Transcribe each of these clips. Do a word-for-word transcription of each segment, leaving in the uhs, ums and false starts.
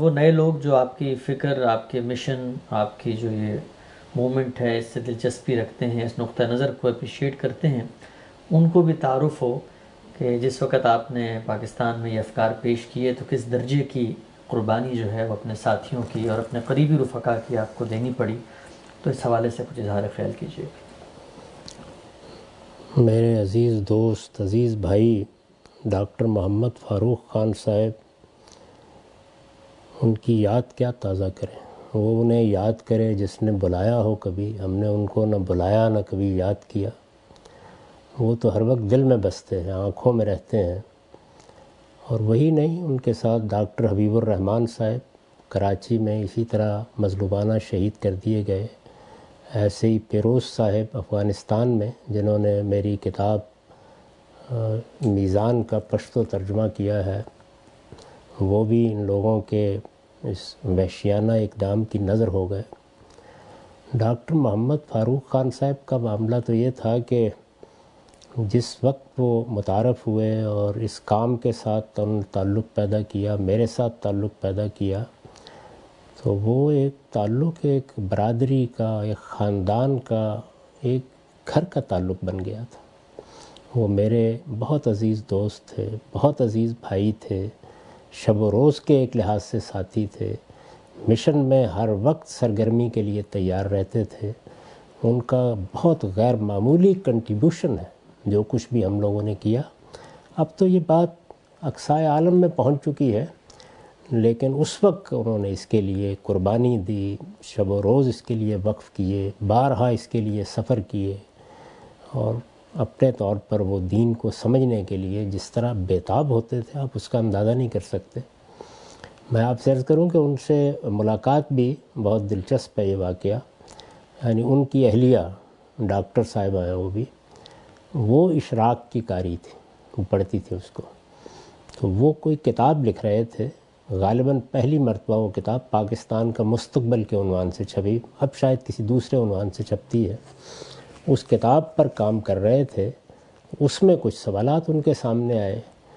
وہ نئے لوگ جو آپ کی فکر، آپ کے مشن، آپ کی جو یہ موومنٹ ہے اس سے دلچسپی رکھتے ہیں، اس نقطہ نظر کو اپریشیٹ کرتے ہیں، ان کو بھی تعارف ہو کہ جس وقت آپ نے پاکستان میں یہ افکار پیش کیے تو کس درجے کی قربانی جو ہے وہ اپنے ساتھیوں کی اور اپنے قریبی رفقا کی آپ کو دینی پڑی. تو اس حوالے سے کچھ اظہار خیال کیجیے. میرے عزیز دوست، عزیز بھائی ڈاکٹر محمد فاروق خان صاحب، ان کی یاد کیا تازہ کریں. وہ انہیں یاد کرے جس نے بلایا ہو. کبھی ہم نے ان کو نہ بلایا نہ کبھی یاد کیا. وہ تو ہر وقت دل میں بستے ہیں، آنکھوں میں رہتے ہیں. اور وہی نہیں، ان کے ساتھ ڈاکٹر حبیب الرحمن صاحب کراچی میں اسی طرح مظلومانہ شہید کر دیے گئے. ایسے ہی پیروز صاحب افغانستان میں، جنہوں نے میری کتاب میزان کا پشتو ترجمہ کیا ہے، وہ بھی ان لوگوں کے اس وحشیانہ اقدام کی نظر ہو گئے. ڈاکٹر محمد فاروق خان صاحب کا معاملہ تو یہ تھا کہ جس وقت وہ متعارف ہوئے اور اس کام کے ساتھ ان تعلق پیدا کیا، میرے ساتھ تعلق پیدا کیا، تو وہ ایک تعلق ایک برادری کا، ایک خاندان کا، ایک گھر کا تعلق بن گیا تھا. وہ میرے بہت عزیز دوست تھے، بہت عزیز بھائی تھے، شب و روز کے ایک لحاظ سے ساتھی تھے. مشن میں ہر وقت سرگرمی کے لیے تیار رہتے تھے. ان کا بہت غیر معمولی کنٹریبیوشن ہے جو کچھ بھی ہم لوگوں نے کیا. اب تو یہ بات اقصائے عالم میں پہنچ چکی ہے، لیکن اس وقت انہوں نے اس کے لیے قربانی دی، شب و روز اس کے لیے وقف کیے، بارہا اس کے لیے سفر کیے، اور اپنے طور پر وہ دین کو سمجھنے کے لیے جس طرح بیتاب ہوتے تھے آپ اس کا اندازہ نہیں کر سکتے. میں آپ سے عرض کروں کہ ان سے ملاقات بھی بہت دلچسپ ہے. یہ واقعہ یعنی ان کی اہلیہ ڈاکٹر صاحبہ ہیں، وہ بھی وہ اشراق کی قاری تھی، وہ پڑھتی تھی اس کو. تو وہ کوئی کتاب لکھ رہے تھے، غالباً پہلی مرتبہ وہ کتاب پاکستان کا مستقبل کے عنوان سے چھپی، اب شاید کسی دوسرے عنوان سے چھپتی ہے. اس کتاب پر کام کر رہے تھے. اس میں کچھ سوالات ان کے سامنے آئے.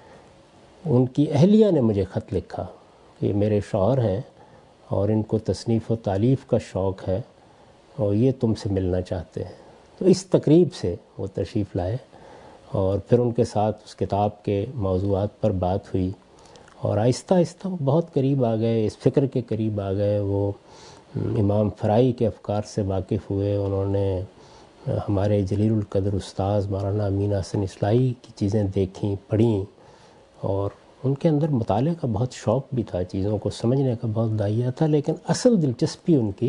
ان کی اہلیہ نے مجھے خط لکھا کہ میرے شوہر ہیں اور ان کو تصنیف و تالیف کا شوق ہے اور یہ تم سے ملنا چاہتے ہیں. تو اس تقریب سے وہ تشریف لائے اور پھر ان کے ساتھ اس کتاب کے موضوعات پر بات ہوئی، اور آہستہ آہستہ وہ بہت قریب آ گئے، اس فکر کے قریب آ گئے. وہ امام فرائی کے افکار سے واقف ہوئے. انہوں نے ہمارے جلیل القدر استاذ مولانا امین حسن اصلاحی کی چیزیں دیکھیں، پڑھیں، اور ان کے اندر مطالعے کا بہت شوق بھی تھا، چیزوں کو سمجھنے کا بہت داعیہ تھا. لیکن اصل دلچسپی ان کی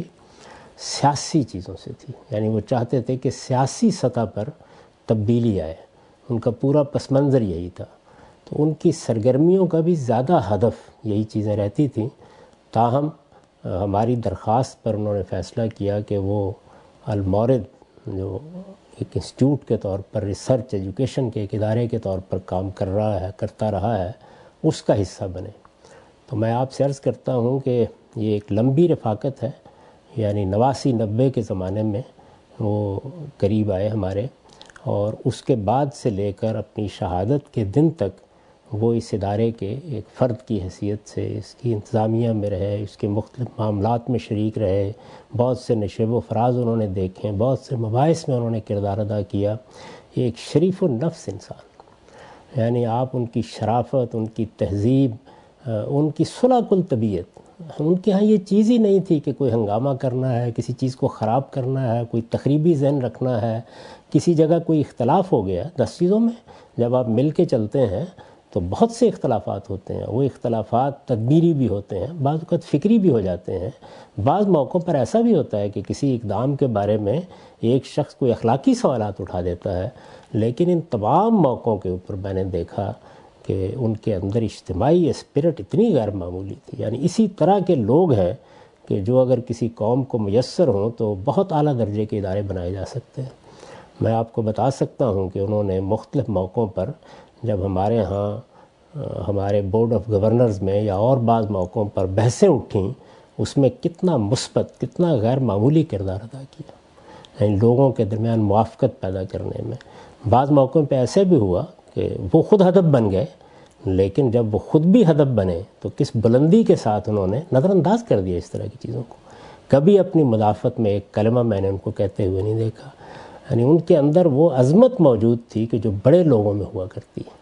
سیاسی چیزوں سے تھی. یعنی وہ چاہتے تھے کہ سیاسی سطح پر تبدیلی آئے. ان کا پورا پس منظر یہی تھا. تو ان کی سرگرمیوں کا بھی زیادہ ہدف یہی چیزیں رہتی تھیں. تاہم ہماری درخواست پر انہوں نے فیصلہ کیا کہ وہ المورد، جو ایک انسٹیٹیوٹ کے طور پر ریسرچ ایجوکیشن کے ایک ادارے کے طور پر کام کر رہا ہے کرتا رہا ہے، اس کا حصہ بنے. تو میں آپ سے عرض کرتا ہوں کہ یہ ایک لمبی رفاقت ہے. یعنی نواسی نبے کے زمانے میں وہ قریب آئے ہمارے، اور اس کے بعد سے لے کر اپنی شہادت کے دن تک وہ اس ادارے کے ایک فرد کی حیثیت سے اس کی انتظامیہ میں رہے، اس کے مختلف معاملات میں شریک رہے. بہت سے نشیب و فراز انہوں نے دیکھیں، بہت سے مباحث میں انہوں نے کردار ادا کیا. ایک شریف النفس انسان، یعنی آپ ان کی شرافت، ان کی تہذیب، ان کی صلح کل طبیعت، ان کے ہاں یہ چیز ہی نہیں تھی کہ کوئی ہنگامہ کرنا ہے، کسی چیز کو خراب کرنا ہے، کوئی تخریبی ذہن رکھنا ہے. کسی جگہ کوئی اختلاف ہو گیا، دس چیزوں میں جب آپ مل کے چلتے ہیں تو بہت سے اختلافات ہوتے ہیں. وہ اختلافات تدبیری بھی ہوتے ہیں، بعض اوقات فکری بھی ہو جاتے ہیں. بعض موقعوں پر ایسا بھی ہوتا ہے کہ کسی اقدام کے بارے میں ایک شخص کوئی اخلاقی سوالات اٹھا دیتا ہے، لیکن ان تمام موقعوں کے اوپر میں نے دیکھا کہ ان کے اندر اجتماعی اسپرٹ اتنی غیر معمولی تھی. یعنی اسی طرح کے لوگ ہیں کہ جو اگر کسی قوم کو میسر ہوں تو بہت اعلیٰ درجے کے ادارے بنائے جا سکتے ہیں. میں آپ کو بتا سکتا ہوں کہ انہوں نے مختلف موقعوں پر جب ہمارے ہاں ہمارے بورڈ آف گورنرز میں یا اور بعض موقعوں پر بحثیں اٹھیں، اس میں کتنا مثبت، کتنا غیر معمولی کردار ادا کیا. یعنی لوگوں کے درمیان موافقت پیدا کرنے میں. بعض موقعوں پہ ایسے بھی ہوا کہ وہ خود ہدف بن گئے، لیکن جب وہ خود بھی ہدف بنے تو کس بلندی کے ساتھ انہوں نے نظر انداز کر دیا اس طرح کی چیزوں کو. کبھی اپنی مدافعت میں ایک کلمہ میں نے ان کو کہتے ہوئے نہیں دیکھا. یعنی ان کے اندر وہ عظمت موجود تھی کہ جو بڑے لوگوں میں ہوا کرتی ہے.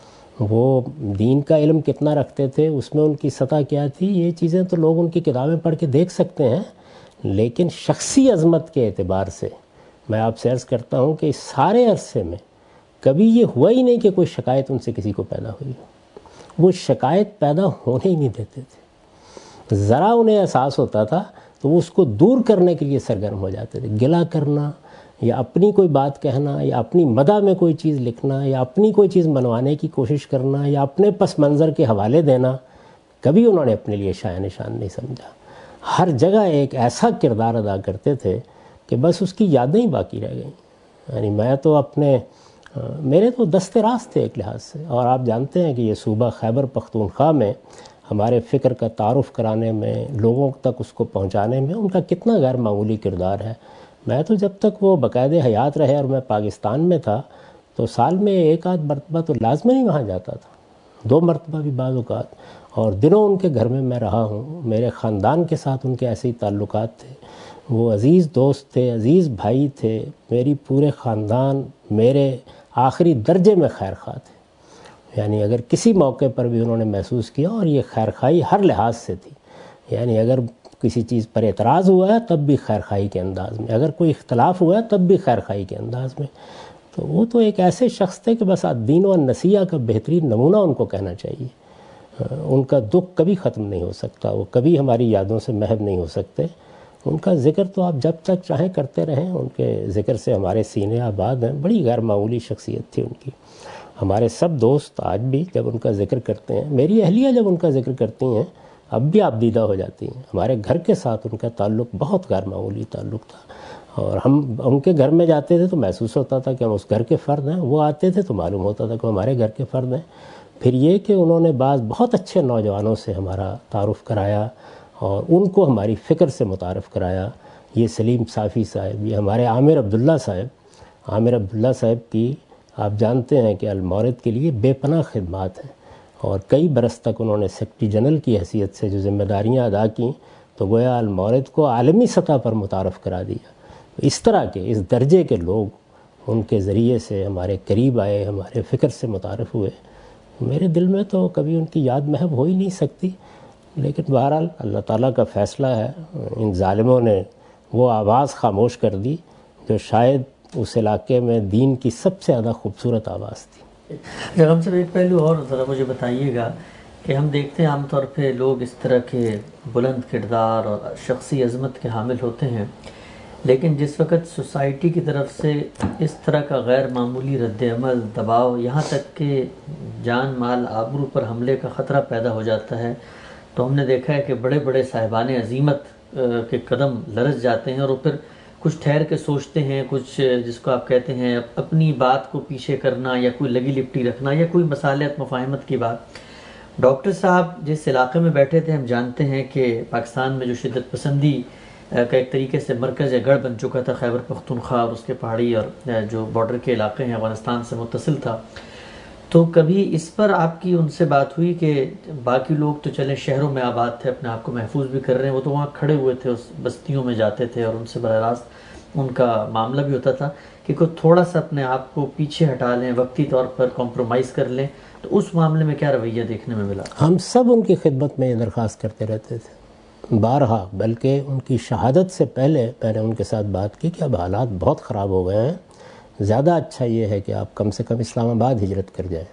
وہ دین کا علم کتنا رکھتے تھے، اس میں ان کی سطح کیا تھی، یہ چیزیں تو لوگ ان کی کتابیں پڑھ کے دیکھ سکتے ہیں، لیکن شخصی عظمت کے اعتبار سے میں آپ سے عرض کرتا ہوں کہ اس سارے عرصے میں کبھی یہ ہوا ہی نہیں کہ کوئی شکایت ان سے کسی کو پیدا ہوئی ہو. وہ شکایت پیدا ہونے ہی نہیں دیتے تھے. ذرا انہیں احساس ہوتا تھا تو وہ اس کو دور کرنے کے لیے سرگرم ہو جاتے تھے. گلہ کرنا یا اپنی کوئی بات کہنا یا اپنی مدح میں کوئی چیز لکھنا یا اپنی کوئی چیز منوانے کی کوشش کرنا یا اپنے پس منظر کے حوالے دینا کبھی انہوں نے اپنے لیے شایع نشان نہیں سمجھا. ہر جگہ ایک ایسا کردار ادا کرتے تھے کہ بس اس کی یادیں ہی باقی رہ گئیں. یعنی میں تو اپنے میرے تو دست راست تھے ایک لحاظ سے. اور آپ جانتے ہیں کہ یہ صوبہ خیبر پختونخوا میں ہمارے فکر کا تعارف کرانے میں، لوگوں تک اس کو پہنچانے میں ان کا کتنا غیر معمولی کردار ہے. میں تو جب تک وہ باقاعدہ حیات رہے اور میں پاکستان میں تھا تو سال میں ایک آدھ مرتبہ تو لازماً ہی وہاں جاتا تھا، دو مرتبہ بھی بعض اوقات. اور دنوں ان کے گھر میں میں رہا ہوں. میرے خاندان کے ساتھ ان کے ایسے ہی تعلقات تھے. وہ عزیز دوست تھے، عزیز بھائی تھے. میری پورے خاندان میرے آخری درجے میں خیر خواہ تھے. یعنی اگر کسی موقع پر بھی انہوں نے محسوس کیا، اور یہ خیر خواہی ہر لحاظ سے تھی، یعنی اگر کسی چیز پر اعتراض ہوا ہے تب بھی خیر خواہی کے انداز میں، اگر کوئی اختلاف ہوا ہے تب بھی خیر خواہی کے انداز میں. تو وہ تو ایک ایسے شخص تھے کہ بس الدین و النصیحہ کا بہترین نمونہ ان کو کہنا چاہیے. ان کا دکھ کبھی ختم نہیں ہو سکتا، وہ کبھی ہماری یادوں سے محو نہیں ہو سکتے. ان کا ذکر تو آپ جب تک چاہیں کرتے رہیں، ان کے ذکر سے ہمارے سینے آباد ہیں. بڑی غیر معمولی شخصیت تھی ان کی. ہمارے سب دوست آج بھی جب ان کا ذکر کرتے ہیں، میری اہلیہ جب ان کا ذکر کرتی ہیں اب بھی آپ دیدہ ہو جاتی ہیں. ہمارے گھر کے ساتھ ان کا تعلق بہت غیر معمولی تعلق تھا، اور ہم ان کے گھر میں جاتے تھے تو محسوس ہوتا تھا کہ ہم اس گھر کے فرد ہیں. وہ آتے تھے تو معلوم ہوتا تھا کہ ہمارے گھر کے فرد ہیں. پھر یہ کہ انہوں نے بعض بہت اچھے نوجوانوں سے ہمارا تعارف کرایا اور ان کو ہماری فکر سے متعارف کرایا. یہ سلیم صافی صاحب، یہ ہمارے عامر عبداللہ صاحب. عامر عبداللہ صاحب کی آپ جانتے ہیں کہ المورد کے لیے بے پناہ خدمات ہیں، اور کئی برس تک انہوں نے سیکرٹری جنرل کی حیثیت سے جو ذمہ داریاں ادا کیں تو گویا المورد کو عالمی سطح پر متعارف کرا دیا. اس طرح کے اس درجے کے لوگ ان کے ذریعے سے ہمارے قریب آئے، ہمارے فکر سے متعارف ہوئے. میرے دل میں تو کبھی ان کی یاد محو ہو ہی نہیں سکتی. لیکن بہرحال اللہ تعالیٰ کا فیصلہ ہے، ان ظالموں نے وہ آواز خاموش کر دی جو شاید اس علاقے میں دین کی سب سے زیادہ خوبصورت آواز تھی. جب ہم سب ایک پہلو اور ذرا مجھے بتائیے گا کہ ہم دیکھتے ہیں عام طور پہ لوگ اس طرح کے بلند کردار اور شخصی عظمت کے حامل ہوتے ہیں، لیکن جس وقت سوسائٹی کی طرف سے اس طرح کا غیر معمولی رد عمل، دباؤ، یہاں تک کہ جان مال آبرو پر حملے کا خطرہ پیدا ہو جاتا ہے، تو ہم نے دیکھا ہے کہ بڑے بڑے صاحبان عظیمت کے قدم لرز جاتے ہیں، اور وہ پھر کچھ ٹھہر کے سوچتے ہیں، کچھ جس کو آپ کہتے ہیں اپنی بات کو پیچھے کرنا یا کوئی لگی لپٹی رکھنا یا کوئی مصالحت مفاہمت کی بات. ڈاکٹر صاحب جس علاقے میں بیٹھے تھے، ہم جانتے ہیں کہ پاکستان میں جو شدت پسندی کا ایک طریقے سے مرکز یا گڑھ بن چکا تھا خیبر پختونخوا اور اس کے پہاڑی اور جو بارڈر کے علاقے ہیں افغانستان سے متصل تھا، تو کبھی اس پر آپ کی ان سے بات ہوئی کہ باقی لوگ تو چلے شہروں میں آباد تھے، اپنے آپ کو محفوظ بھی کر رہے ہیں، وہ تو وہاں کھڑے ہوئے تھے، اس بستیوں میں جاتے تھے اور ان سے براہ راست ان کا معاملہ بھی ہوتا تھا کہ کوئی تھوڑا سا اپنے آپ کو پیچھے ہٹا لیں، وقتی طور پر کمپرومائز کر لیں، تو اس معاملے میں کیا رویہ دیکھنے میں ملا؟ ہم سب ان کی خدمت میں یہ درخواست کرتے رہتے تھے بارہا، بلکہ ان کی شہادت سے پہلے میں نے ان کے ساتھ بات کی کہ اب حالات بہت خراب ہو گئے ہیں، زیادہ اچھا یہ ہے کہ آپ کم سے کم اسلام آباد ہجرت کر جائیں.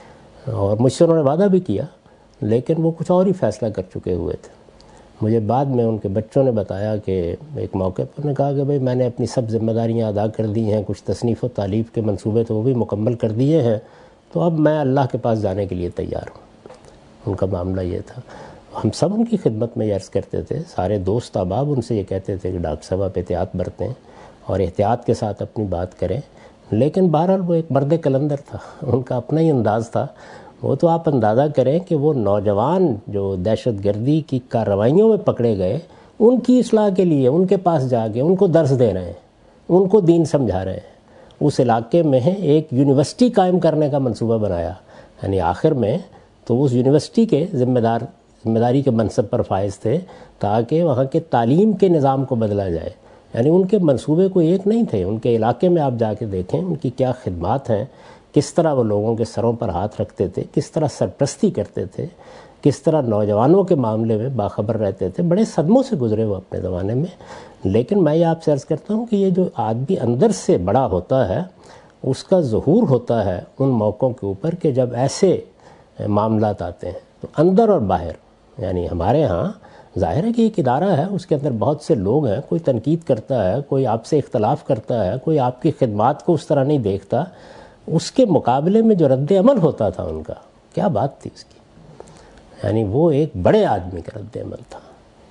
اور مجھ سے انہوں نے وعدہ بھی کیا، لیکن وہ کچھ اور ہی فیصلہ کر چکے ہوئے تھے. مجھے بعد میں ان کے بچوں نے بتایا کہ ایک موقع پر نے کہا کہ بھئی میں نے اپنی سب ذمہ داریاں ادا کر دی ہیں، کچھ تصنیف و تالیف کے منصوبے تو وہ بھی مکمل کر دیے ہیں، تو اب میں اللہ کے پاس جانے کے لیے تیار ہوں. ان کا معاملہ یہ تھا. ہم سب ان کی خدمت میں یہ عرض کرتے تھے، سارے دوست احباب ان سے یہ کہتے تھے کہ ڈاکٹر صاحب آپ احتیاط برتیں اور احتیاط کے ساتھ اپنی بات کریں. لیکن بہرحال وہ ایک مرد کلندر تھا، ان کا اپنا ہی انداز تھا. وہ تو آپ اندازہ کریں کہ وہ نوجوان جو دہشت گردی کی کارروائیوں میں پکڑے گئے، ان کی اصلاح کے لیے ان کے پاس جا کے ان کو درس دے رہے ہیں، ان کو دین سمجھا رہے ہیں. اس علاقے میں ایک یونیورسٹی قائم کرنے کا منصوبہ بنایا. یعنی آخر میں تو وہ اس یونیورسٹی کے ذمہ دار ذمہ داری کے منصب پر فائز تھے تاکہ وہاں کے تعلیم کے نظام کو بدلا جائے. یعنی ان کے منصوبے کوئی ایک نہیں تھے. ان کے علاقے میں آپ جا کے دیکھیں ان کی کیا خدمات ہیں, کس طرح وہ لوگوں کے سروں پر ہاتھ رکھتے تھے, کس طرح سرپرستی کرتے تھے, کس طرح نوجوانوں کے معاملے میں باخبر رہتے تھے. بڑے صدموں سے گزرے وہ اپنے زمانے میں. لیکن میں یہ آپ سے عرض کرتا ہوں کہ یہ جو آدمی اندر سے بڑا ہوتا ہے اس کا ظہور ہوتا ہے ان موقعوں کے اوپر کہ جب ایسے معاملات آتے ہیں. تو اندر اور باہر, یعنی ہمارے ہاں ظاہر ہے کہ ایک ادارہ ہے, اس کے اندر بہت سے لوگ ہیں, کوئی تنقید کرتا ہے, کوئی آپ سے اختلاف کرتا ہے, کوئی آپ کی خدمات کو اس طرح نہیں دیکھتا. اس کے مقابلے میں جو رد عمل ہوتا تھا ان کا, کیا بات تھی اس کی. یعنی وہ ایک بڑے آدمی کا رد عمل تھا.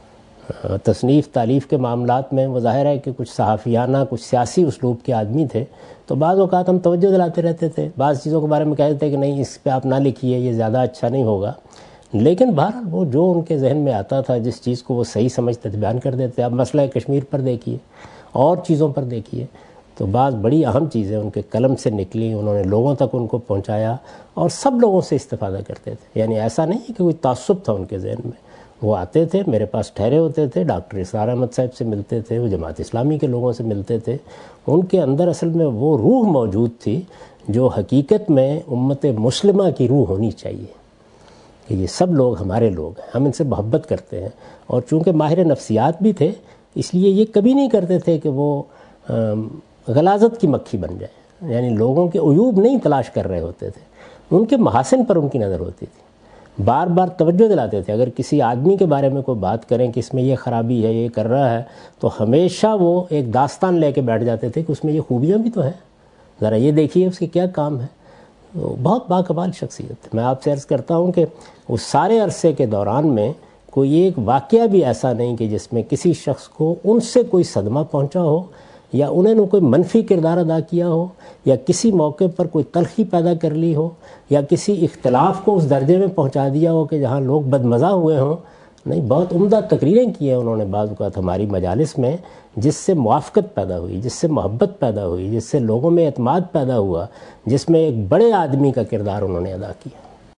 تصنیف تالیف کے معاملات میں وہ ظاہر ہے کہ کچھ صحافیانہ کچھ سیاسی اسلوب کے آدمی تھے, تو بعض اوقات ہم توجہ دلاتے رہتے تھے, بعض چیزوں کے بارے میں کہتے تھے کہ نہیں اس پہ آپ نہ لکھیے, یہ زیادہ اچھا نہیں ہوگا. لیکن بہرحال وہ جو ان کے ذہن میں آتا تھا, جس چیز کو وہ صحیح سمجھتے تھے بیان کر دیتے. اب مسئلہ کشمیر پر دیکھیے, اور چیزوں پر دیکھیے, تو بعض بڑی اہم چیزیں ان کے قلم سے نکلی, انہوں نے لوگوں تک ان کو پہنچایا اور سب لوگوں سے استفادہ کرتے تھے. یعنی ایسا نہیں کہ کوئی تعصب تھا ان کے ذہن میں. وہ آتے تھے, میرے پاس ٹھہرے ہوتے تھے, ڈاکٹر اسرار احمد صاحب سے ملتے تھے, وہ جماعت اسلامی کے لوگوں سے ملتے تھے. ان کے اندر اصل میں وہ روح موجود تھی جو حقیقت میں امت مسلمہ کی روح ہونی چاہیے کہ یہ سب لوگ ہمارے لوگ ہیں, ہم ان سے محبت کرتے ہیں. اور چونکہ ماہر نفسیات بھی تھے اس لیے یہ کبھی نہیں کرتے تھے کہ وہ غلاظت کی مکھی بن جائیں. یعنی لوگوں کے عیوب نہیں تلاش کر رہے ہوتے تھے, ان کے محاسن پر ان کی نظر ہوتی تھی. بار بار توجہ دلاتے تھے. اگر کسی آدمی کے بارے میں کوئی بات کریں کہ اس میں یہ خرابی ہے, یہ کر رہا ہے, تو ہمیشہ وہ ایک داستان لے کے بیٹھ جاتے تھے کہ اس میں یہ خوبیاں بھی تو ہیں, ذرا یہ دیکھیے اس کے کیا کام ہے. بہت باکمال شخصیت. میں آپ سے عرض کرتا ہوں کہ اس سارے عرصے کے دوران میں کوئی ایک واقعہ بھی ایسا نہیں کہ جس میں کسی شخص کو ان سے کوئی صدمہ پہنچا ہو, یا انہوں نے کوئی منفی کردار ادا کیا ہو, یا کسی موقع پر کوئی تلخی پیدا کر لی ہو, یا کسی اختلاف کو اس درجے میں پہنچا دیا ہو کہ جہاں لوگ بدمزہ ہوئے ہوں. نہیں, بہت عمدہ تقریریں کی ہیں انہوں نے بعض اوقات ہماری مجالس میں, جس سے موافقت پیدا ہوئی, جس سے محبت پیدا ہوئی, جس سے لوگوں میں اعتماد پیدا ہوا, جس میں ایک بڑے آدمی کا کردار انہوں نے ادا کیا.